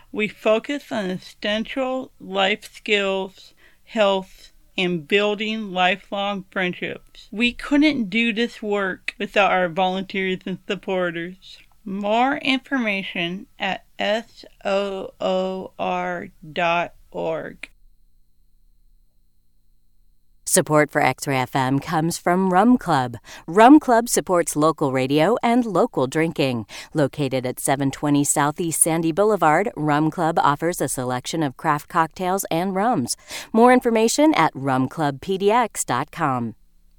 We focus on essential life skills, health, and building lifelong friendships. We couldn't do this work without our volunteers and supporters. More information at soor.org. Support for X-Ray FM comes from Rum Club. Rum Club supports local radio and local drinking. Located at 720 Southeast Sandy Boulevard, Rum Club offers a selection of craft cocktails and rums. More information at rumclubpdx.com.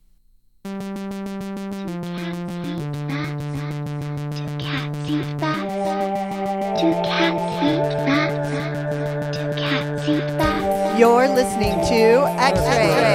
You're listening to X-Ray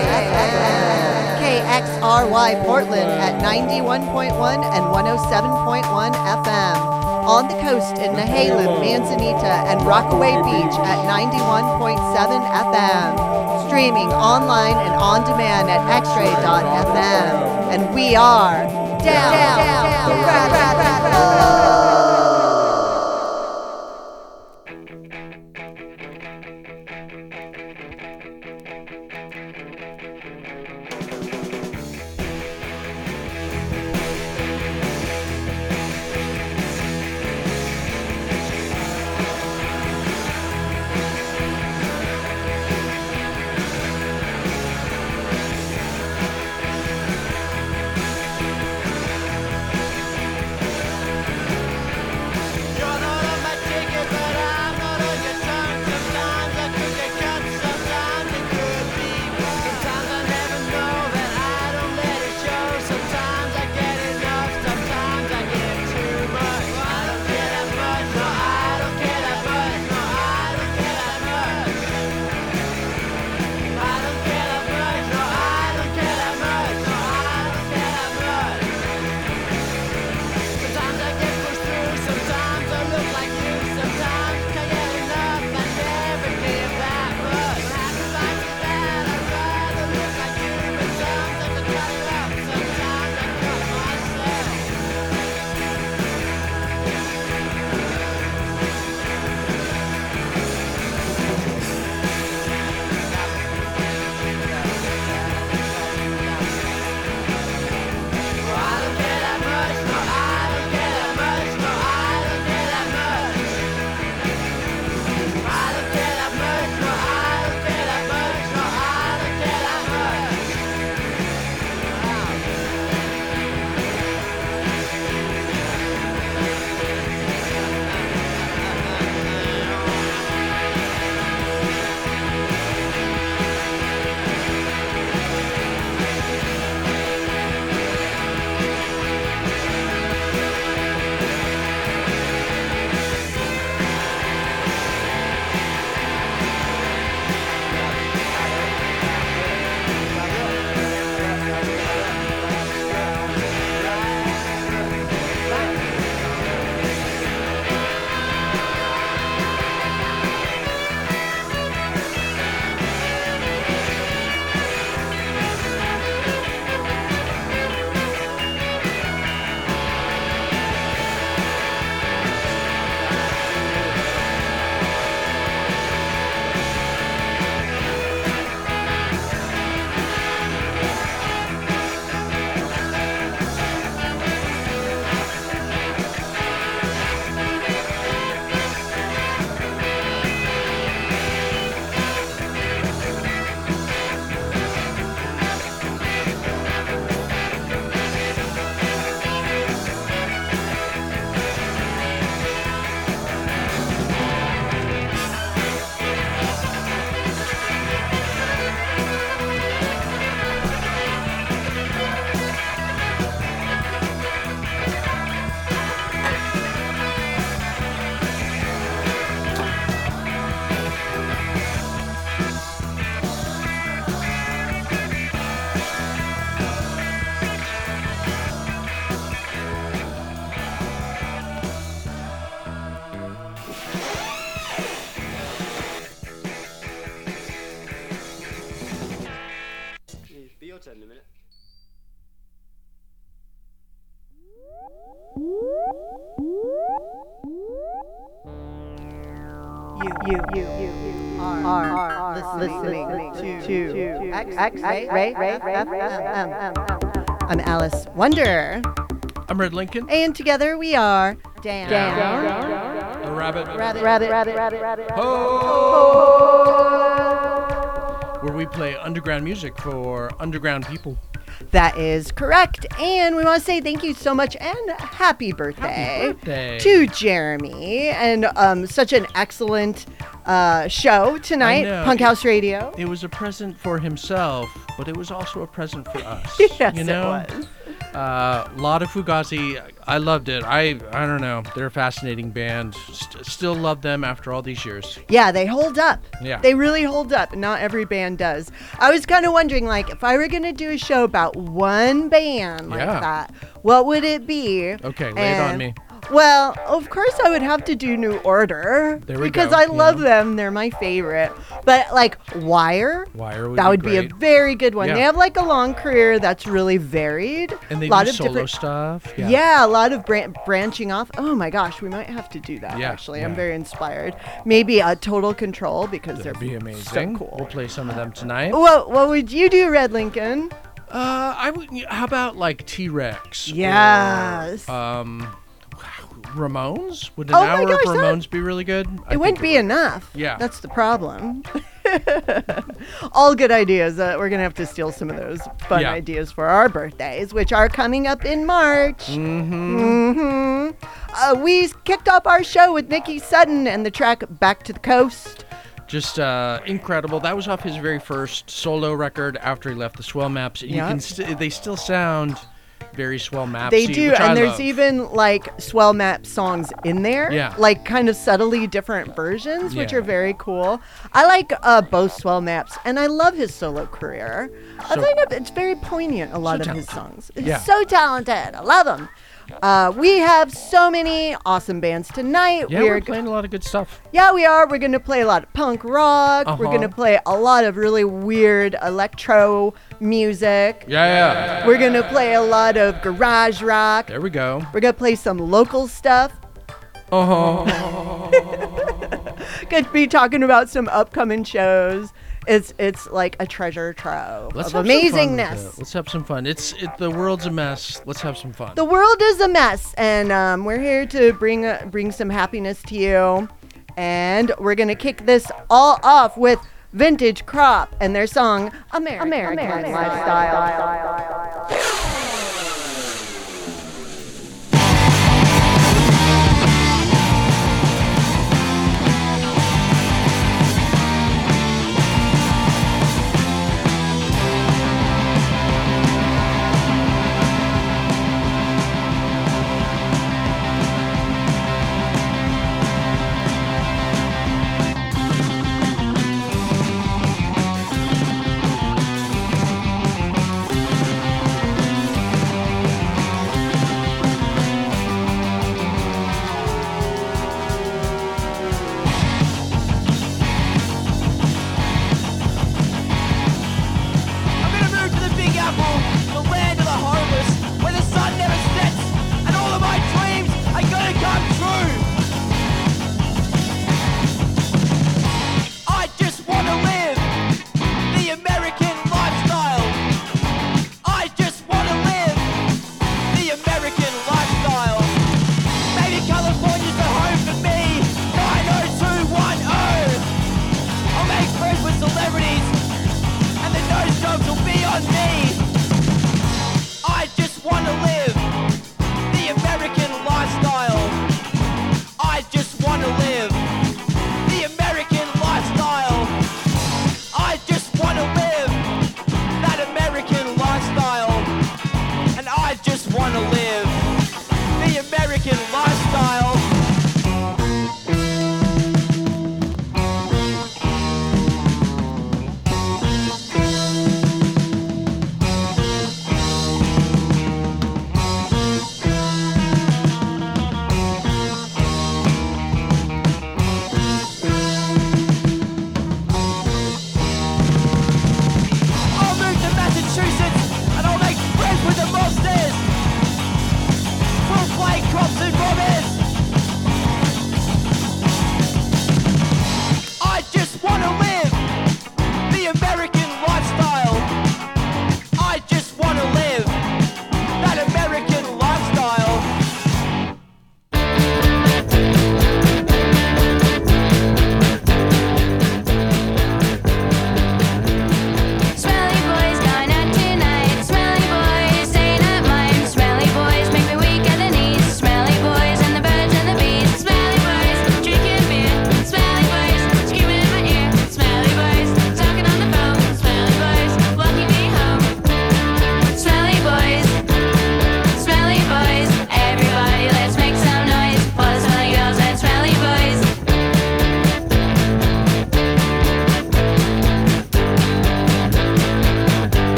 KXRY Portland at 91.1 and 107.1 FM. On the coast in Nehalem, Manzanita, and Rockaway Beach at 91.7 FM. Streaming online and on demand at xray.fm. And we are down. are listening to X-Ray FM. I'm Alice Wonder. I'm Red Lincoln. And together we are The Rabbit. Where we play underground music for underground people. That is correct. And we want to say thank you so much and happy birthday, to Jeremy. And such an excellent show tonight, Punk House Radio. It was a present for himself, but it was also a present for us. Yes, you know? it was. A lot of Fugazi. I loved it. I don't know. They're a fascinating band. Still love them after all these years. Yeah, they hold up. Yeah. They really hold up. Not every band does. I was kind of wondering, like, if I were going to do a show about one band like that, what would it be? Okay, lay it on me. Well, of course I would have to do New Order. There we because go. I love them. They're my favorite. But like Wire would be a very good one. Yeah. They have like a long career that's really varied. And they a lot do of solo different stuff. Yeah, a lot of branching off. Oh my gosh, we might have to do that actually. I'm very inspired. Maybe a Total Control because That'd be amazing. So cool. We'll play some of them tonight. What would you do, Red Lincoln? I would. How about like T-Rex? Yes. Or, Ramones? Would an hour of Ramones be really good? It wouldn't be enough. Yeah. That's the problem. All good ideas. We're going to have to steal some of those fun ideas for our birthdays, which are coming up in March. We kicked off our show with Nikki Sutton and the track Back to the Coast. Just incredible. That was off his very first solo record after he left the Swell Maps. You can they still sound very Swell Maps. They do, and there's even like Swell Map songs in there. Yeah. Like kind of subtly different versions, which are very cool. I like both Swell Maps, and I love his solo career. I think it's very poignant, a lot of his songs. He's so talented. I love him. We have so many awesome bands tonight. Yeah, we're playing a lot of good stuff. Yeah, we are. We're going to play a lot of punk rock. We're going to play a lot of really weird electro music. Yeah. We're going to play a lot of garage rock. There we go. We're going to play some local stuff. Going to be talking about some upcoming shows. It's like a treasure trove of amazingness. Let's have some fun. The world's a mess. Let's have some fun. The world is a mess, and we're here to bring some happiness to you. And we're gonna kick this all off with Vintage Crop and their song American Lifestyle.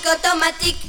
automatique.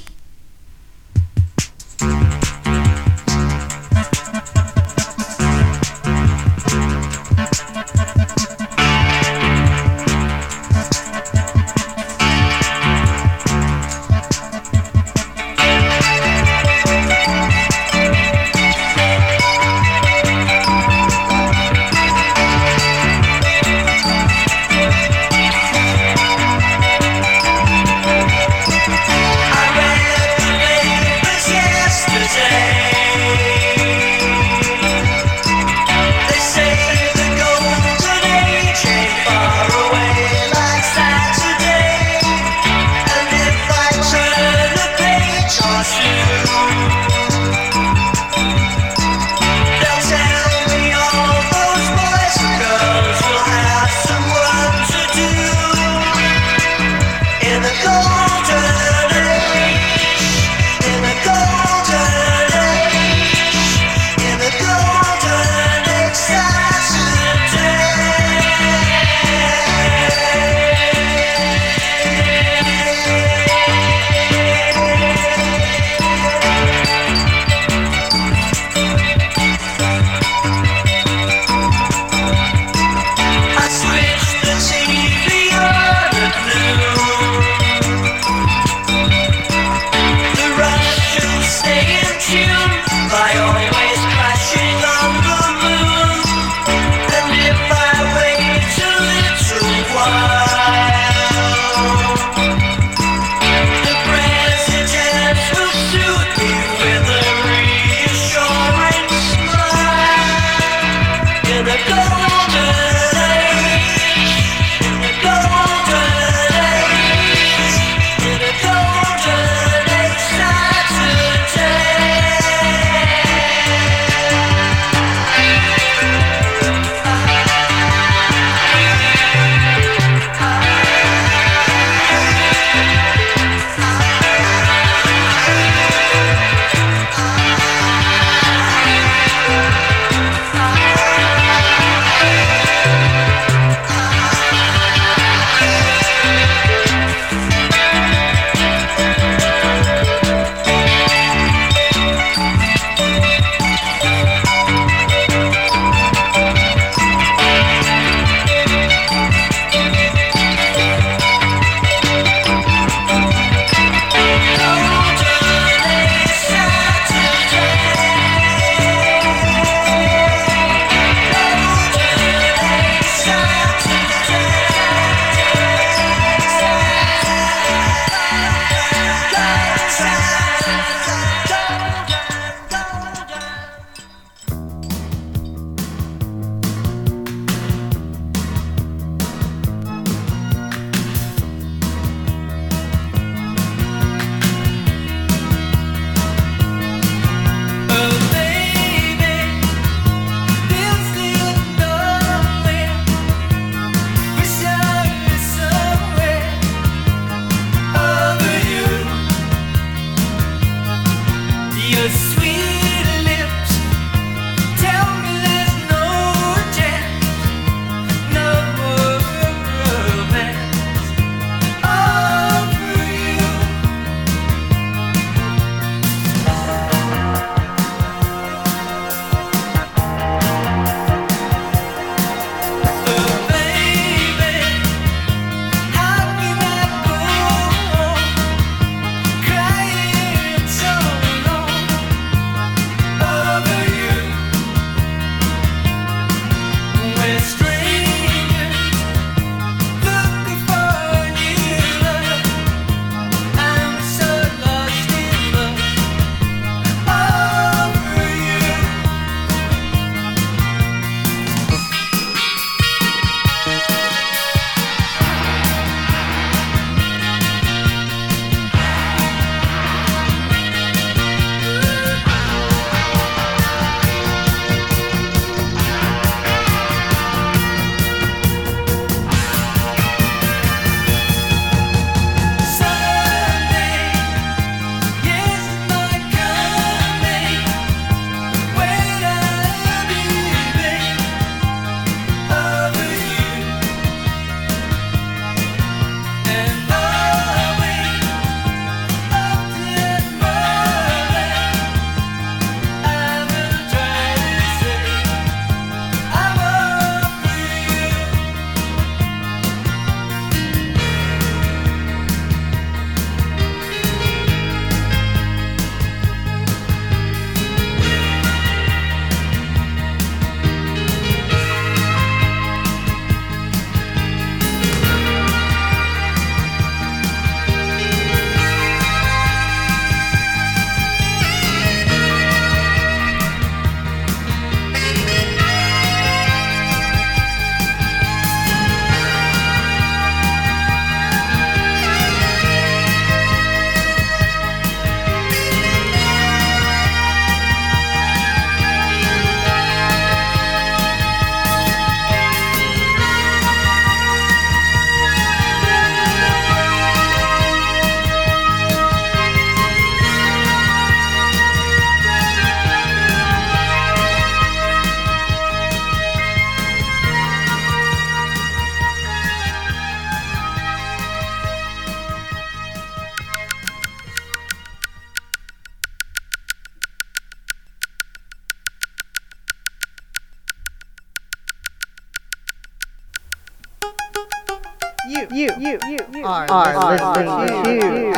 are listening to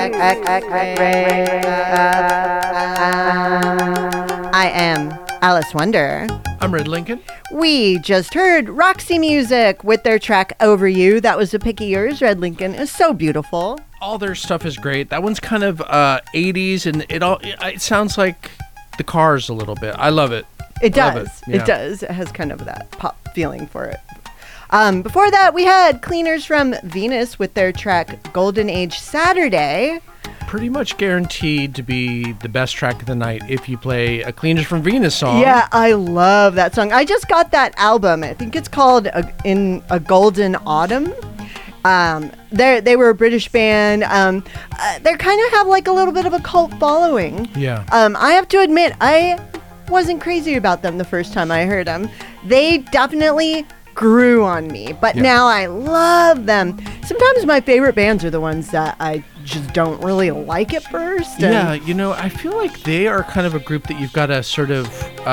I am Alice Wonder. I'm Red Lincoln. We just heard Roxy Music with their track Over You. That was a pick of yours, Red Lincoln. It's so beautiful. All their stuff is great. That one's kind of 80s, and it sounds like the Cars a little bit. I love it. It does. Yeah. It does. It has kind of that pop feeling for it. Before that, we had Cleaners from Venus with their track Golden Age Saturday. Pretty much guaranteed to be the best track of the night if you play a Cleaners from Venus song. Yeah, I love that song. I just got that album. I think it's called In a Golden Autumn. They were a British band. They kind of have like a little bit of a cult following. Yeah. I have to admit, I wasn't crazy about them the first time I heard them. They definitely grew on me, but now I love them. Sometimes my favorite bands are the ones that I just don't really like at first. Yeah, I feel like they are kind of a group that you've got to sort of,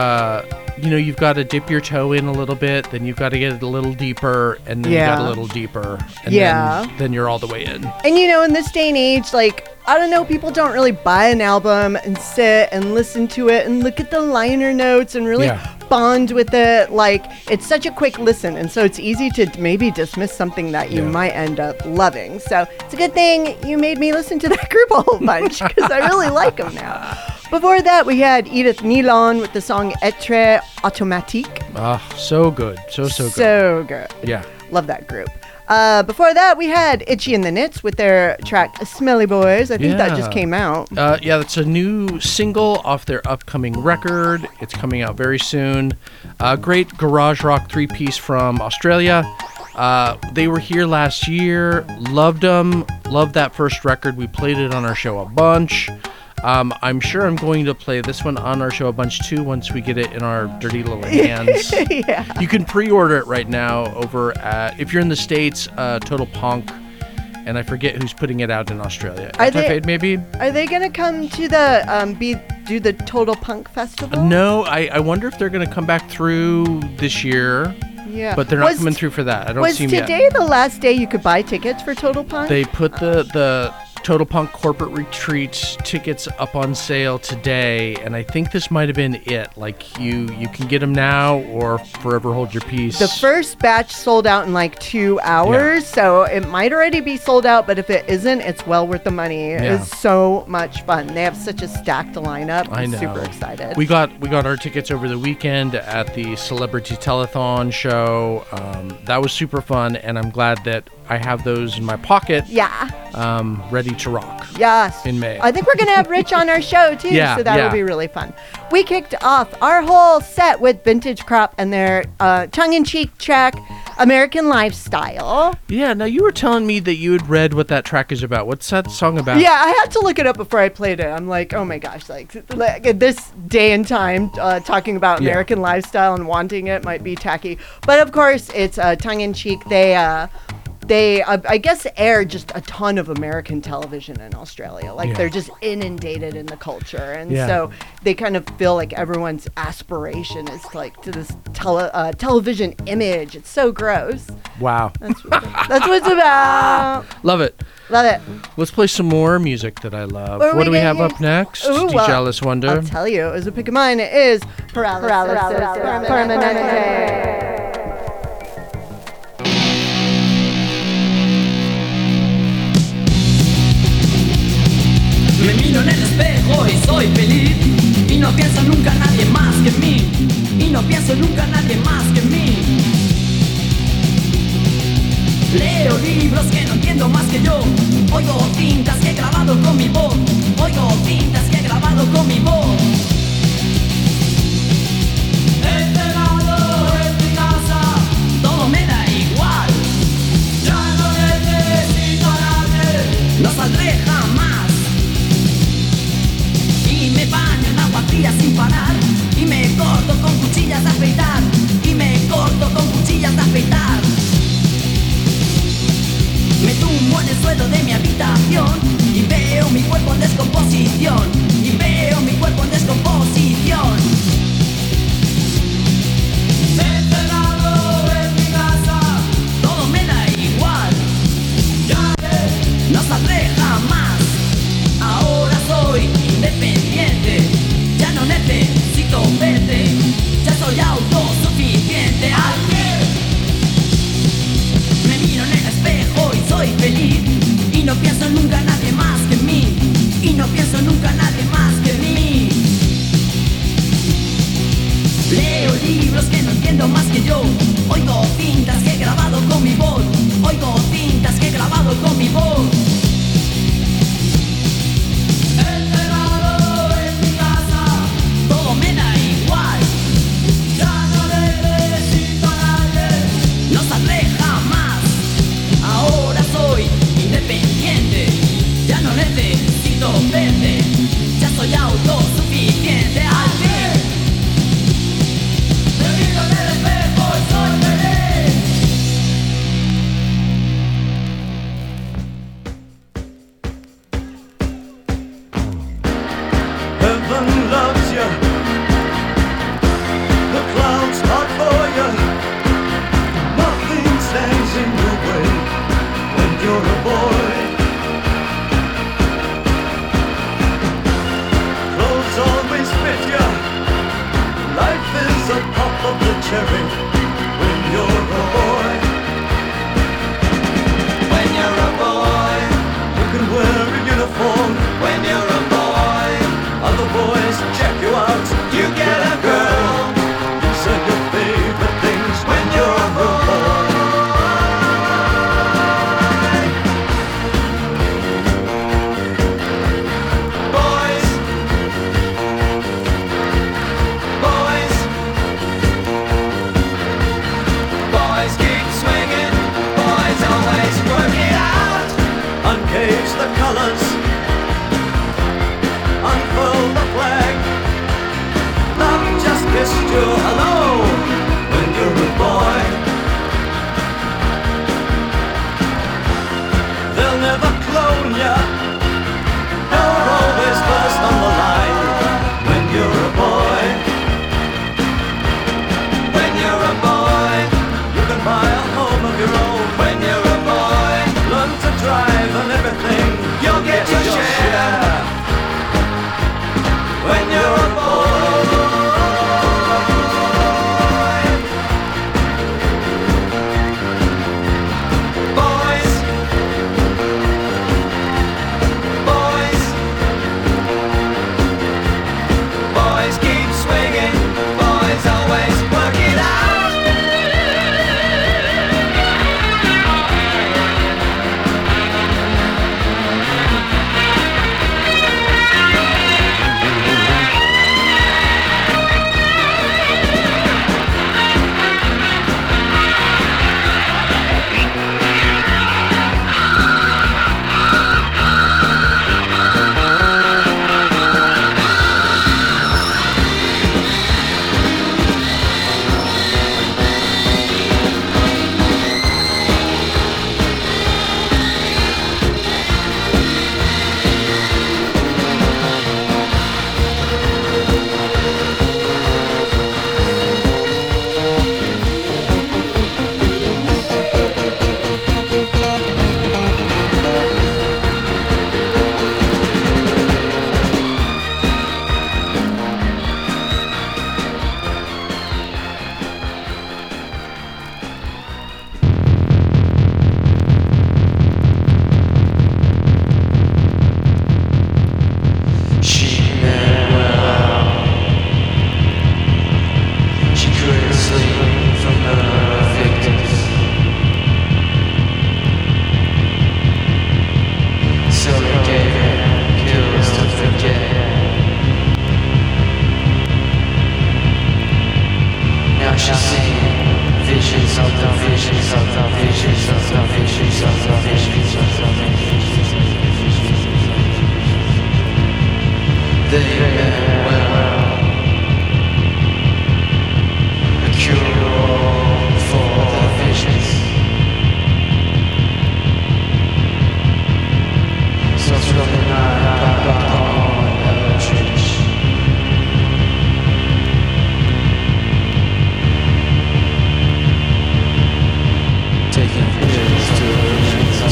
you've got to dip your toe in a little bit, then you've got to get a little deeper, and then you got a little deeper, and then you're all the way in. And in this day and age, like, I don't know, people don't really buy an album and sit and listen to it and look at the liner notes and really bond with it. Like, it's such a quick listen, and so it's easy to maybe dismiss something that you might end up loving. So it's a good thing you made me listen to that group a whole bunch, because I really like them now. Before that, we had Edith Nilon with the song Etre Automatique. So good. So good. So good. Yeah. Love that group. Before that, we had Itchy and the Knits with their track Smelly Boys. I think that just came out. That's a new single off their upcoming record. It's coming out very soon. Great garage rock three-piece from Australia. They were here last year. Loved them. Loved that first record. We played it on our show a bunch. I'm sure I'm going to play this one on our show a bunch too once we get it in our dirty little hands. You can pre-order it right now over at, if you're in the States, Total Punk, and I forget who's putting it out in Australia. Anti-Fade, maybe? Are they going to come to the do the Total Punk Festival? No, I wonder if they're going to come back through this year. Yeah. But they're not coming through for that. I don't see them yet. Was today the last day you could buy tickets for Total Punk? They put the Total Punk Corporate Retreat tickets up on sale today, and I think this might have been it. Like, you can get them now or forever hold your peace. The first batch sold out in like 2 hours, so it might already be sold out, but if it isn't, it's well worth the money. It's so much fun. They have such a stacked lineup. I know. I'm super excited. We got our tickets over the weekend at the Celebrity Telethon show. That was super fun, and I'm glad that I have those in my pocket. Ready to rock. Yes. In May. I think we're going to have Rich on our show too, so that'll be really fun. We kicked off our whole set with Vintage Crop and their tongue-in-cheek track, American Lifestyle. Yeah, now you were telling me that you had read what that track is about. What's that song about? Yeah, I had to look it up before I played it. I'm like, oh my gosh, like at this day and time, talking about American lifestyle and wanting it might be tacky. But of course, it's tongue-in-cheek. They, I guess, air just a ton of American television in Australia. Like, they're just inundated in the culture. And so they kind of feel like everyone's aspiration is, like, to this television image. It's so gross. Wow. That's what it's about. Love it. Love it. Let's play some more music that I love. What do we have up next? DJ Alice Wonder. I'll tell you. It was a pick of mine. It is Paralysis Permanente. Me miro en el espejo y soy feliz y no pienso nunca en nadie más que mí y no pienso nunca en nadie más que mí. Leo libros que no entiendo más que yo, oigo cintas que he grabado con mi voz, oigo cintas que he grabado con mi voz. Encerrado en mi casa, todo me da igual, ya no necesito a nadie, no saldré jamás. Y me baño en agua fría sin parar y me corto con cuchillas de afeitar y me corto con cuchillas de afeitar. Me tumbo en el suelo de mi habitación y veo mi cuerpo en descomposición y veo mi cuerpo en descomposición. Encerrado en mi casa, todo me da igual, yo vete, ya soy autosuficiente al fin. Me miro en el espejo y soy feliz. Heaven loves you. The clouds part for you. Nothing stands in your way when you're a boy. Clothes always fit you. Life is a pop of the cherry when you're a boy. When you're a boy, you can wear a uniform. When you're a boy, other boys check you out. You get a girl. These are your favorite things when you're a boy. Boys, boys, boys keep swinging. Boys always work it out. Uncage the colors. Unfurl the flag. Love just kissed you hello when you're a boy. They'll never clone ya. You're always first on the line when you're a boy. When you're a boy, you can buy a home of your own. When you're a boy, learn to drive and everything. You'll get your share. When you're a boy, boys, boys, boys keep swinging. Boys always work it out.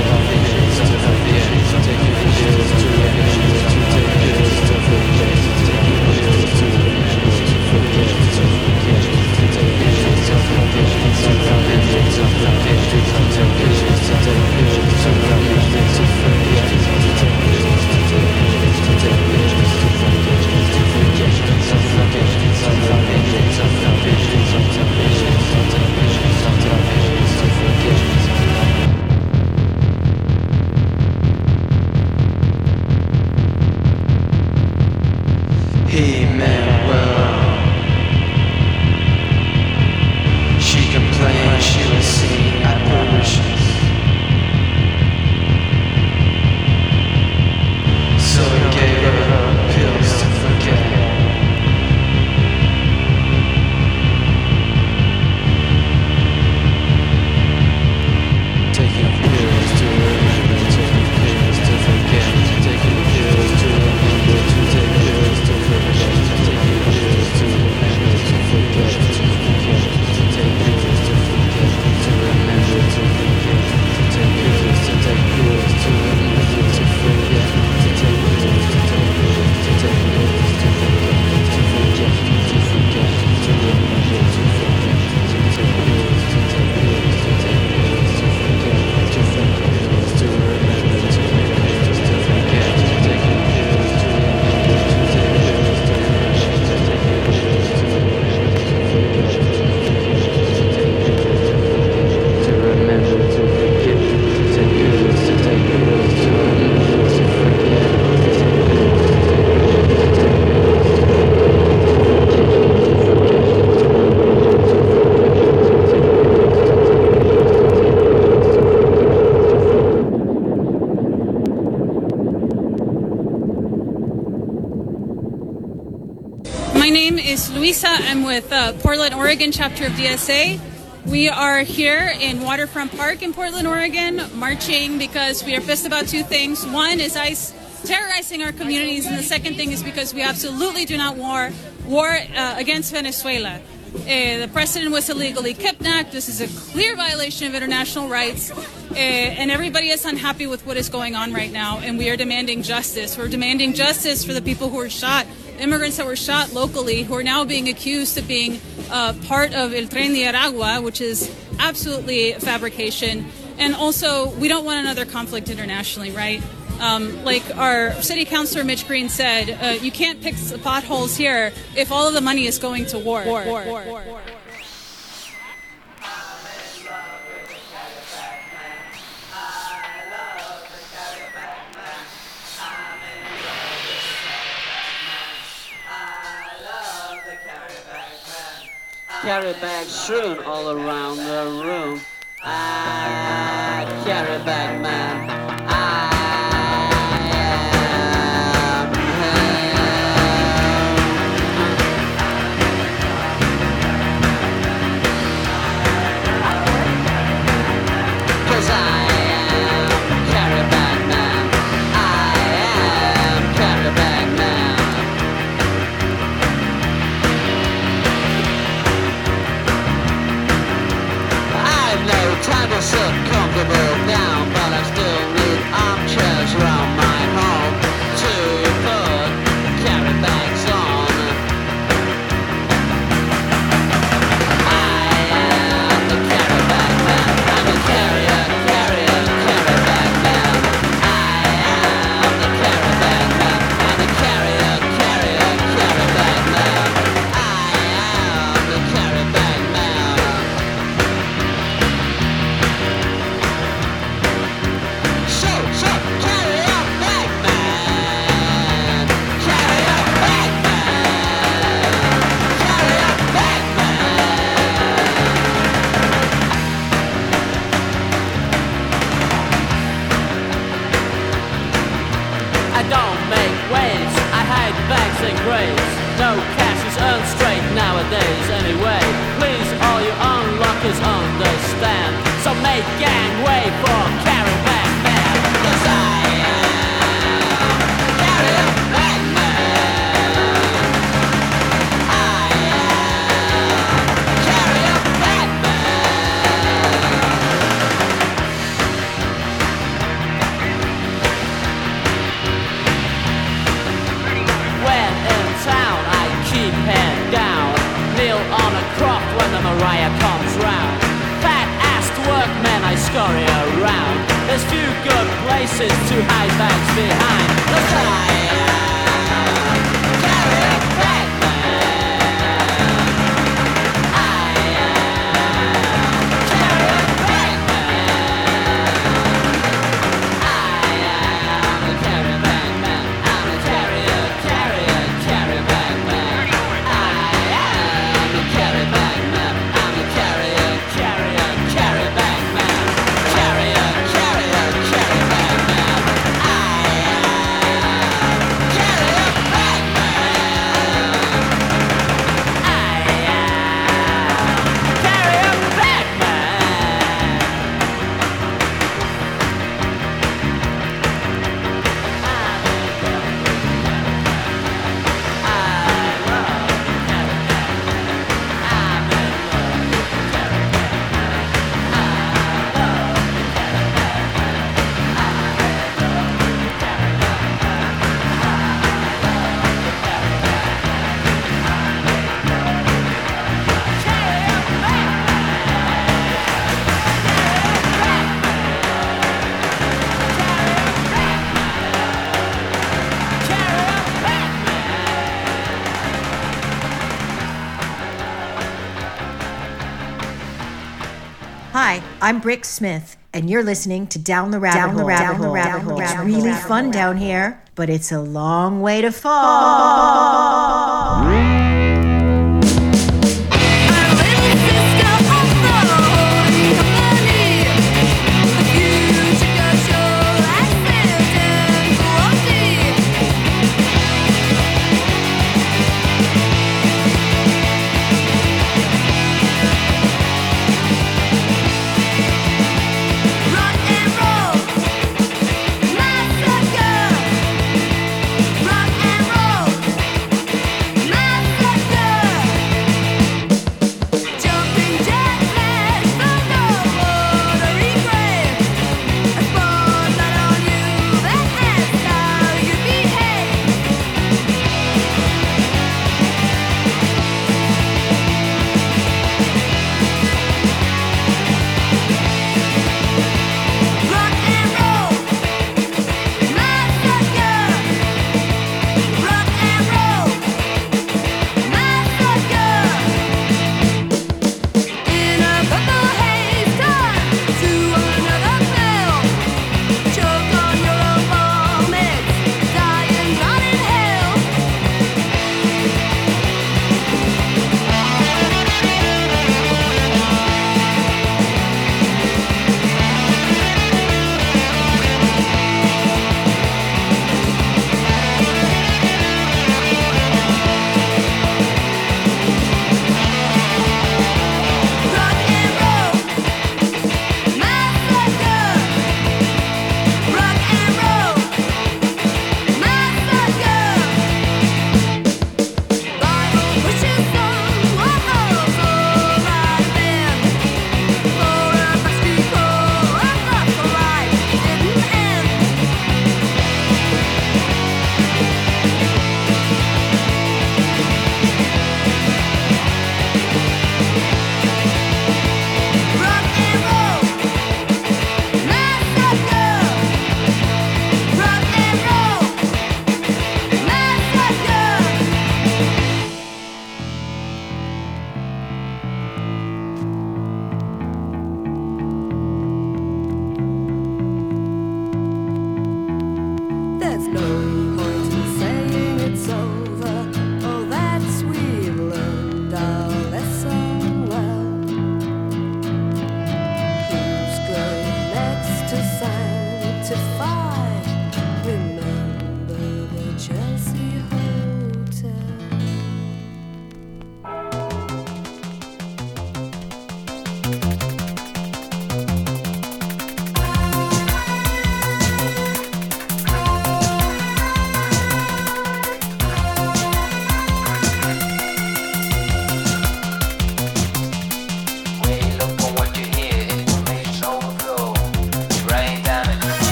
Taking pills to My name is Luisa. I'm with Portland, Oregon chapter of DSA. We are here in Waterfront Park in Portland, Oregon, marching because we are pissed about two things. One is ICE terrorizing our communities, and the second thing is because we absolutely do not war against Venezuela. The president was illegally kidnapped. This is a clear violation of international rights, and everybody is unhappy with what is going on right now, and we are demanding justice. We're demanding justice for the people who were shot, immigrants that were shot locally, who are now being accused of being part of El Tren de Aragua, which is absolutely fabrication. And also, we don't want another conflict internationally, right? Like our city councilor Mitch Green said, you can't pick potholes here if all of the money is going to war. Carry bags strewn all around the room. Carry bag man. Sit comfortable down, but I still need armchairs around my home to put carry bags on. I am the carry bag man. I'm a carry bag man. I am the carry bag man. I'm a carry bag man. I am the carry bag man. No cash is earned straight nowadays anyway. Please all you unlockers understand. So make gangway for carry bag man. 'Cause I am carry bag man. I am carry bag man. When in town I keep head down, kneel on a crop when the Mariah comes round. Fat-assed workmen I scurry around. There's few good places to hide bags behind. 'Cause I am carry bag man. I am carry bag man. I am a carry bag man. I'm a carry bag man. I am a carry bag man. I'm a carry bag man. Carry bag man. I am carry bag man. I am carry bag Hi, I'm Brick Smith, and you're listening to Down the Rabbit Hole. It's really fun down here, but it's a long way to fall.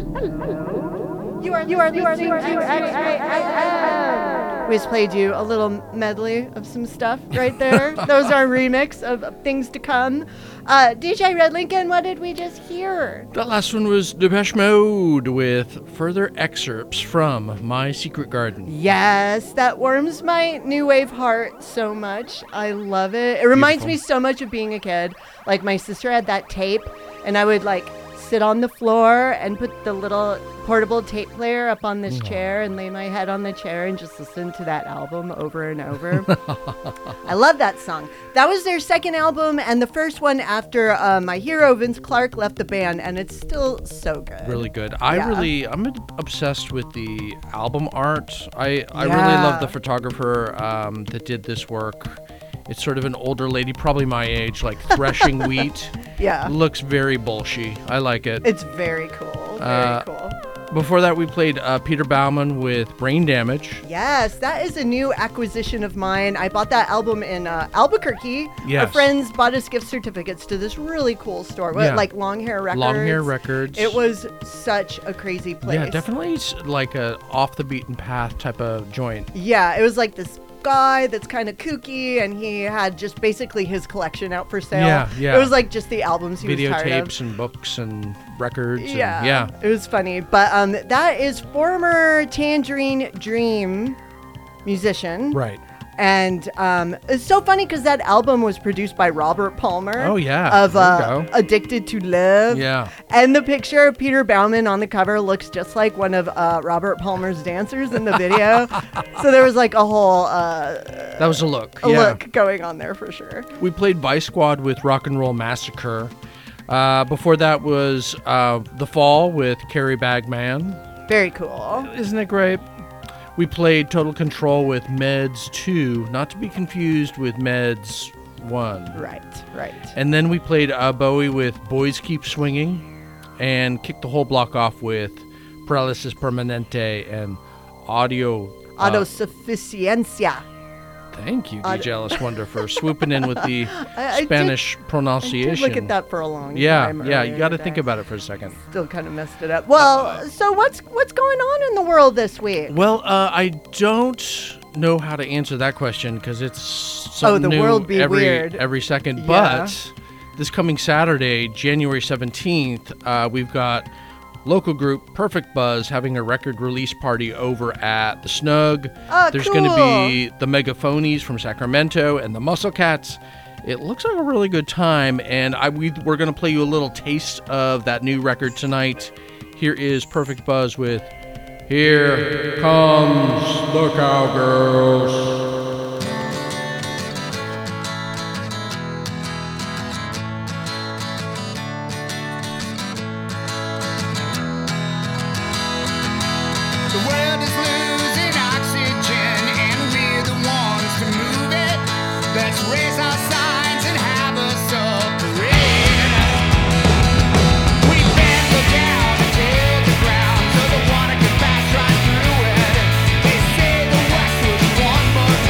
You are listening to XAFM. We just played you a little medley of some stuff right there. Those are a remix of things to come. DJ Red Lincoln, what did we just hear? That last one was Depeche Mode with further excerpts from My Secret Garden. Yes, that warms my new wave heart so much. I love it. It reminds me so much of being a kid. Like, my sister had that tape, and I would, like, sit on the floor and put the little portable tape player up on this chair and lay my head on the chair and just listen to that album over and over. I love that song. That was their second album and the first one after my hero Vince Clarke left the band, and it's still so good. Really good. I'm obsessed with the album art. I really love the photographer that did this work. It's sort of an older lady, probably my age, like threshing wheat. Yeah. Looks very bullshy. I like it. It's very cool. Very cool. Before that, we played Peter Baumann with Brain Damage. Yes, that is a new acquisition of mine. I bought that album in Albuquerque. Yes. Our friends bought us gift certificates to this really cool store, like Long Hair Records. Long Hair Records. It was such a crazy place. Yeah, definitely like a off the beaten path type of joint. Yeah, it was like this guy that's kind of kooky, and he had just basically his collection out for sale. Yeah. It was like just the albums he was tired of. Videotapes and books and records. Yeah. It was funny. But that is former Tangerine Dream musician. Right. And it's so funny because that album was produced by Robert Palmer. Oh, yeah. Of Addicted to Live. Yeah. And the picture of Peter Baumann on the cover looks just like one of Robert Palmer's dancers in the video. So there was like a whole... that was a look. Look going on there for sure. We played Vice Squad with Rock and Roll Massacre. Before that was The Fall with Carrie Bagman. Very cool. Isn't it great? We played Total Control with Meds 2, not to be confused with Meds 1. Right. And then we played Bowie with Boys Keep Swinging, and kicked the whole block off with Paralysis Permanente and Autosuficiencia. Thank you, DJ Alice Wonder, for swooping in with the Spanish pronunciation. I did look at that for a long time. Yeah, you got to think about it for a second. Still kind of messed it up. Well, so what's going on in the world this week? Well, I don't know how to answer that question because it's something new world be weird every second. Yeah. But this coming Saturday, January 17th, we've got local group Perfect Buzz having a record release party over at the Snug. There's going to be the Megaphonies from Sacramento and the Muscle Cats. It looks like a really good time, and we're going to play you a little taste of that new record tonight. Here is Perfect Buzz with Here Comes the Cowgirls. One more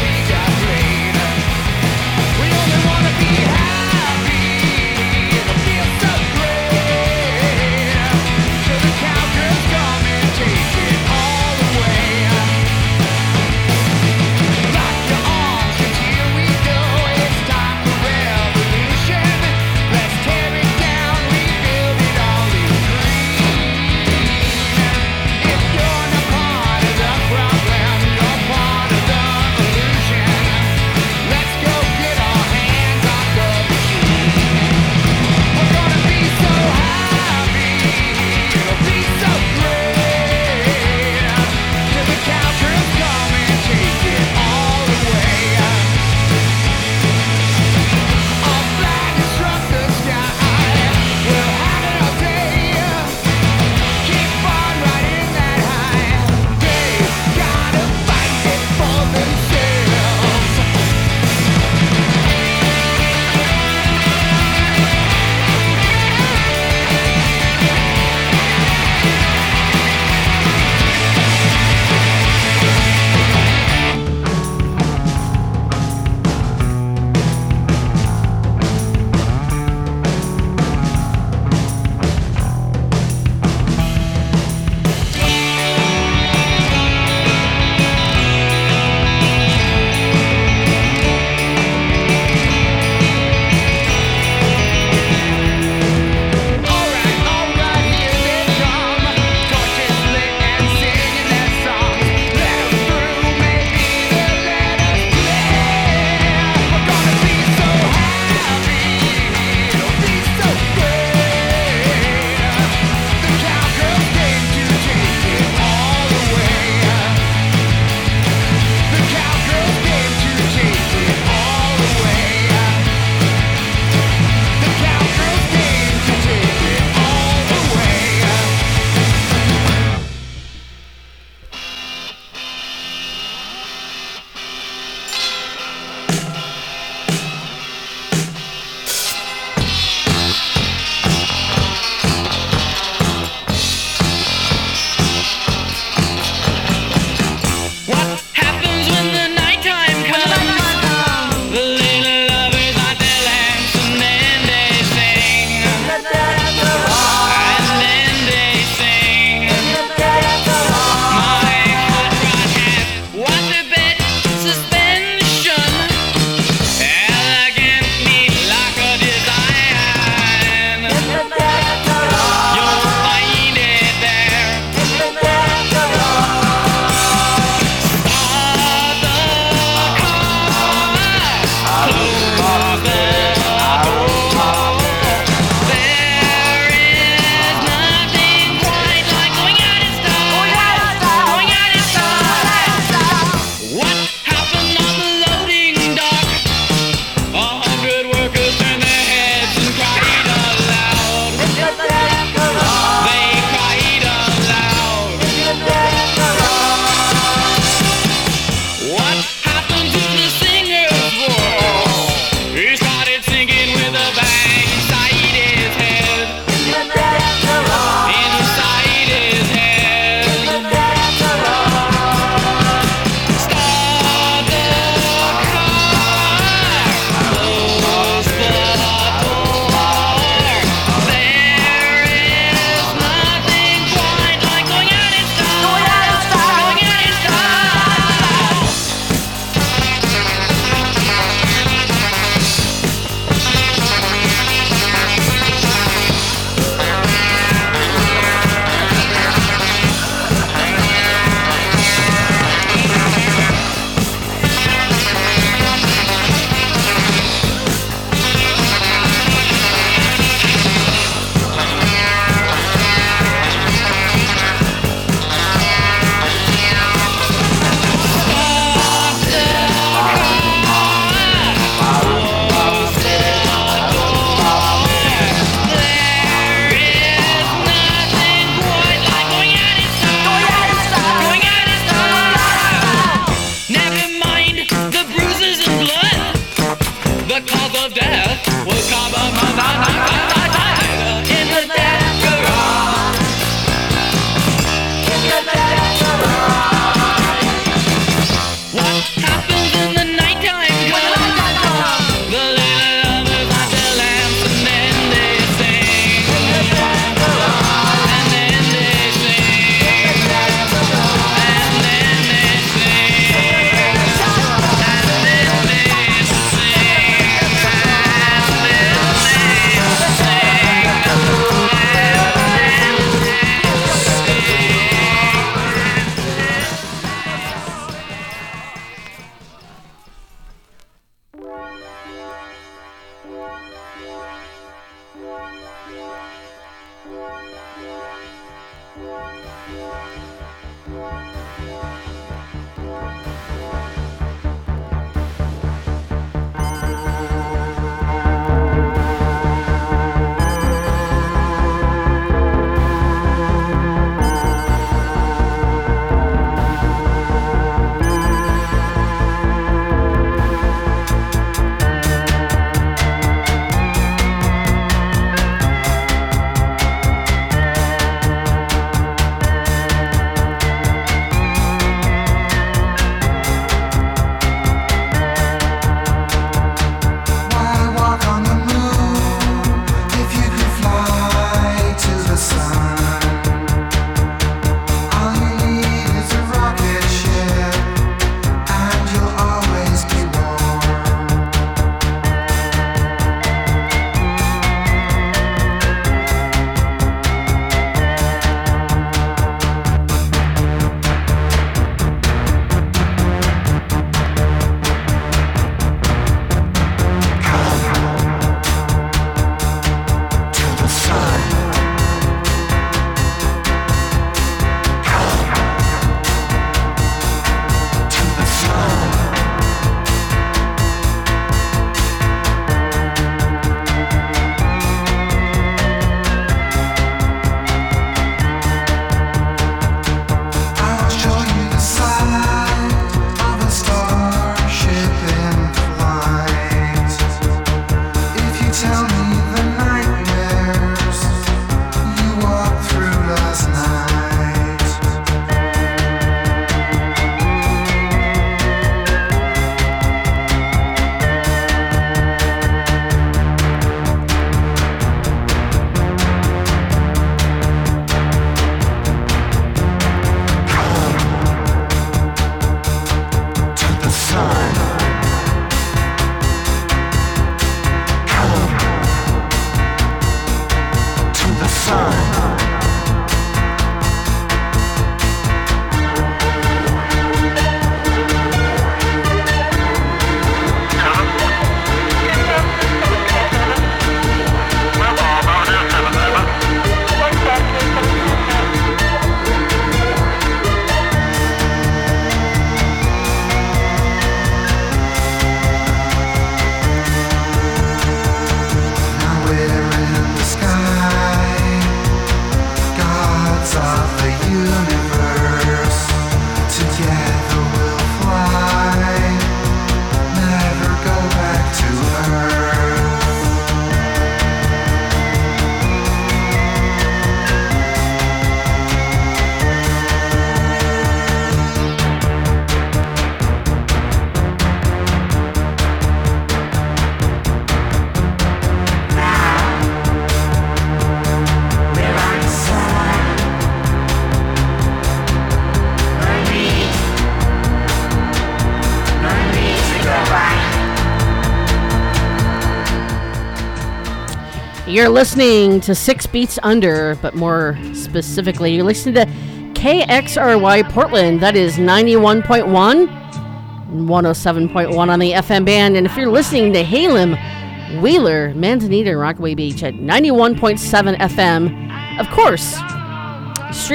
You're listening to 6 Beats Under, but more specifically, you're listening to KXRY Portland. That is 91.1, 107.1 on the FM band. And if you're listening to Halem, Wheeler, Manzanita, and Rockaway Beach at 91.7 FM, of course,